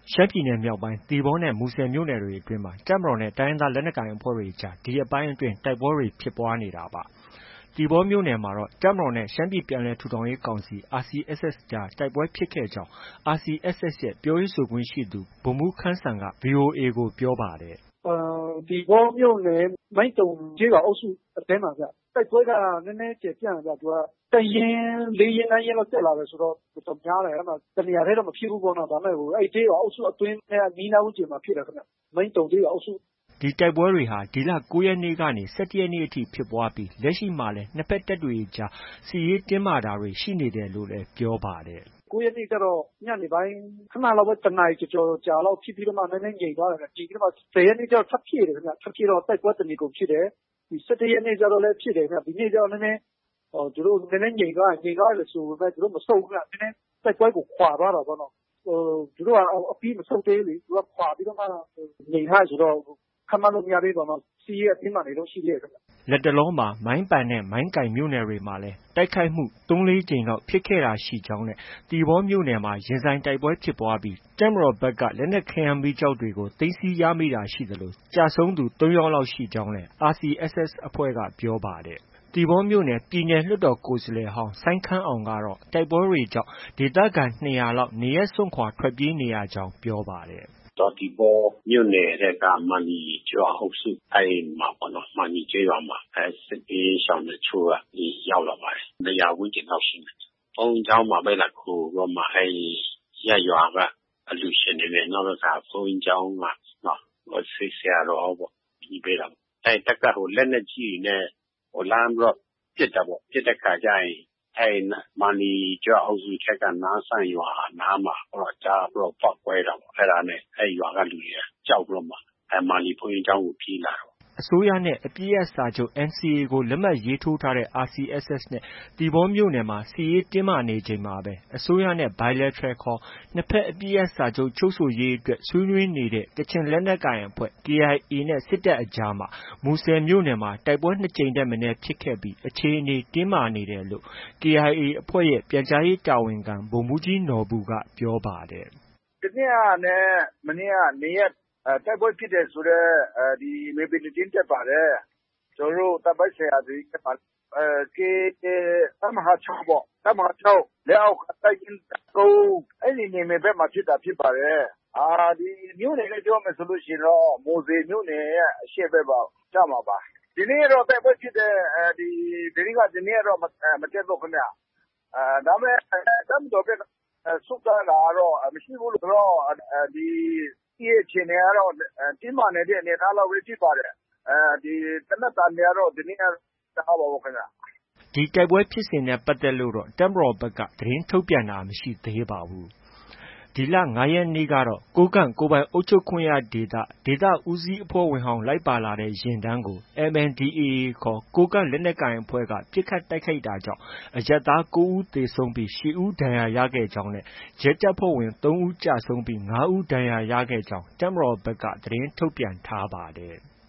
ရှမ်းပြည်နယ်မြောက်ပိုင်း သီပေါနဲ့ မူဆယ်မြို့နယ်တွေအတွင်းမှာ တပ်မတော်နဲ့ တိုင်းရင်းသားလက်နက်ကိုင်အဖွဲ့တွေအကြား ဒီရက်ပိုင်းအတွင်း တိုက်ပွဲတွေ ဖြစ်ပွားနေတာပါ။ သီပေါမြို့နယ်မှာတော့ တပ်မတော်နဲ့ ရှမ်းပြည်ပြန်လည်ထူထောင်ရေးကောင်စီ RCSS အကြား တိုက်ပွဲဖြစ်ခဲ့ကြောင်း RCSS ရဲ့ ပြောရေးဆိုခွင့်ရှိသူ ဗိုလ်မှူးခမ်းစံက VOA ကို ပြောပါတယ်။ “သီပေါမြို့နယ် မိုင်းတုံကျေးရွာအုပ်စုအတွင်းမှာဗျ။ တိုက်ပွဲက နည်းနည်းကျယ်ပြန့်တယ်ဗျ။ တပ်ရင်း ၄ ရင်း၊ ၅ ရင်းလောက် တက်လာတယ်ဆိုတော့ တော်တော်များတယ်။ တစ်နေရာတည်းတော့ မဖြစ်ဘူးပေါ့နော်။ ဒါပေမဲ့ အဲဒီကျေးရွာအုပ်စုအတွင်းနဲ့ အနီးအနားဝန်းကျင်မှာ ဖြစ်တယ်ခင်ဗျ။ မိုင်းတုံကျေးရွာအုပ်စု။ ” ဒီတိုက်ပွဲတွေဟာ ဒီလ ၉ ရက်နေ့ကနေ ၁၁ ရက်နေ့အထိ ဖြစ်ပွားပြီး လက်ရှိမှာလည်း နှစ်ဘက်တပ်တွေအကြား စစ်ရေးတင်းမာတာတွေ ရှိနေတယ်လို့လည်း ပြောပါတယ်။ “၉ ရက်နေ့ကျတော့ ညနေပိုင်း ခဏလောက်ပဲ တစ်နာရီကျော်ကြာလောက်ဖြစ်ပြီးတော့မှ နည်းနည်းငြိမ်သွားတယ်။ ငြိမ်ပြီးတော့မှ ၁၀ ရက်နေ့ကျတော့ ထပ်ဖြစ်တယ်ခင်ဗျ။ ထပ်ဖြစ်တော့ တိုက်ပွဲတစ်နေကုန်ဖြစ်တယ်။ ၁၁ ရက်နေ့ကျတော့လည်း ဖြစ်တယ်ခင်ဗျ။ ဒီနေ့ကျတော့ သူတို့ နည်းနည်းငြိမ်သွားတယ်။ ငြိမ်သွားတယ်ဆိုပေမဲ့ သူတို့ မဆုတ်ဘူးခင်ဗျ။ နည်းနည်းတိုက်ပွဲကို ခွာသွားတာပေါ့နော်။ သူတို့က အပြီးမဆုတ်သေးဘူးလေ။ သူက ခွာပြီးတော့မှ ငြိမ်ထားတယ်ဆိုတော့ ခန့်မှန်းလို့ မရသေးဘူးပေါ့နော်။ စစ်ရေးက တင်းမာနေတုန်းရှိသေးတယ်ခင်ဗျ။ ” လတ်တလောမှာ မိုင်းပန်နဲ့ မိုင်းကိုင်မြို့နယ်တွေမှာလည်း တိုက်ခိုက်မှု ၃-၄ ကြိမ်လောက် ဖြစ်ခဲ့တာရှိကြောင်းနဲ့ သီပေါမြို့နယ်မှာ ရင်ဆိုင်တိုက်ပွဲဖြစ်ပွားပြီး တပ်မတော်ဘက်က လက်နက်ခဲယမ်းမီးကျောက်တွေကို သိမ်းဆည်းရမိတာရှိသလို ကျဆုံးသူ ၃ ယောက်လောက်ရှိကြောင်းလည်း RCSS အဖွဲ့က ပြောပါတယ်။ သီပေါမြို့နယ် ပြည်နယ်လွှတ်တော်ကိုယ်စားလှယ်ဟောင်း စိုင်းခမ်းအောင်ကတော့ တိုက်ပွဲတွေကြောင့် ဒေသခံ ၂၀၀ လောက် နေရပ်စွန့်ခွာ ထွက်ပြေးနေရကြောင်း ပြောပါတယ်။ “သီပေါမြို့နယ်ထဲက မန်နီကျေးရွာအုပ်စု အဲဒီမှာပေါ့နော်။ မန်နီကျေးရွာမှာ စစ်ဘေးရှောင်တချို့က ရောက်လာပါတယ်။ ၂၀၀ ဝန်းကျင်လောက်ရှိမယ်။ ဘုန်းကြီးကျောင်းမှာပဲ လာခိုပြီးတော့မှ ရပ်ရွာက အလှူရှင်တွေနဲ့ နောက်တစ်ခါ ဘုန်းကြီးကျောင်းက ဆရာတော်ပေါ့။ လှူပေးတာပေါ့။ တပ်က လက်နက်ကြီးတွေနဲ့ လှမ်းပြီးတော့ ပစ်တာပေါ့။ ပစ်တဲ့အခါကျရင် မန်နီကျေးရွာအုပ်စုထဲက နားဆန့်ရွာနားမှာ ကျပြီးတော့ ပေါက်ကွဲတာပေါ့။ အဲဒါနဲ့ အဲဒီရွာက လူတွေက ကြောက်ပြီးတော့မှ မန်နီဘုန်းကြီးကျောင်းကို ပြေးလာတာပေါ့။ ” အစိုးရနဲ့ အပစ်ရပ်စာချုပ် NCA ကို လက်မှတ်ရေးထိုးထားတဲ့ RCSS နဲ့ သီပေါမြို့နယ်မှာ စစ်ရေးတင်းမာနေချိန်မှာပဲ အစိုးရနဲ့ Bilateral ခေါ် နှစ်ဘက်အပစ်ရပ်စာချုပ် ချုပ်ဆိုရေးအတွက် ဆွေးနွေးနေတဲ့ ကချင်လက်နက်ကိုင်အဖွဲ့ KIA နဲ့ စစ်တပ်အကြားမှာ မူဆယ်မြို့နယ်မှာ တိုက်ပွဲ ၂ ကြိမ်ထက်မနည်းဖြစ်ခဲ့ပြီး အခြေအနေ တင်းမာနေတယ်လို့ KIA အဖွဲ့ရဲ့ ပြန်ကြားရေးတာဝန်ခံ ဗိုလ်မှူးကြီးနော်ဘူက ပြောပါတယ်။ “တနေ့ကနဲ့ မနေ့က ၂ ရက် တိုက်ပွဲဖြစ်တယ်ဆိုတဲ့ မြေပြင်သတင်းတက်ပါတယ်။ ကျနော်တို့ တပ်ပိုင်းဆိုင်ရာသတင်းတက်ပါတယ်။ KIA တပ်မဟာ ၆ ပေါ့။ တပ်မဟာ ၆ လက်အောက်ခံ တပ်ရင်း ၃ အဲဒီနယ်မြေဘက်မှာ ဖြစ်တာဖြစ်ပါတယ်။ မြို့နယ်နဲ့ ပြောမယ်ဆိုရင်တော့ မူဆယ်မြို့နယ်ရဲ့ အရှေ့ဘက်မှာ ကျမှာပါ။ ဒီနေ့တော့ တိုက်ပွဲဖြစ်တဲ့သတင်းက မတက်ဘူးခင်ဗျ။ ဒါပေမဲ့ တပ်မတော်ဘက်က ဆုတ်သွားတာကတော့ မရှိဘူးဆိုတော့ စစ်ရေးအခြေအနေကတော့ တင်းမာနေတဲ့ အနေအထားလောက်ပဲ ဖြစ်ပါတယ်။ သေနတ်သံတွေကတော့ ဒီနေ့ မကြားပါဘူးခင်ဗျ။ ” ဒီတိုက်ပွဲဖြစ်စဉ်နဲ့ ပတ်သက်လို့တော့ တပ်မတော်ဘက်က သတင်းထုတ်ပြန်တာ မရှိသေးပါဘူး။ ဒီလ ၅ ရက်နေ့ကတော့ ကိုးကန့်ကိုယ်ပိုင်အုပ်ချုပ်ခွင့်ရဒေသ ဒေသဦးစီးအဖွဲ့ဝင်ဟောင်း လိုက်ပါလာတဲ့ ယာဉ်တန်းကို MNDAA ခေါ် ကိုးကန့်လက်နက်ကိုင်အဖွဲ့က ပစ်ခတ်တိုက်ခိုက်တာကြောင့် အရပ်သား ၉ ဦးသေဆုံးပြီး ၈ ဦး ဒဏ်ရာရခဲ့ကြောင်းနဲ့ ရဲတပ်ဖွဲ့ဝင် ၃ ဦး ကျဆုံးပြီး ၅ ဦး ဒဏ်ရာရခဲ့ကြောင်း တပ်မတော်ဘက်က သတင်းထုတ်ပြန်ထားပါတယ်။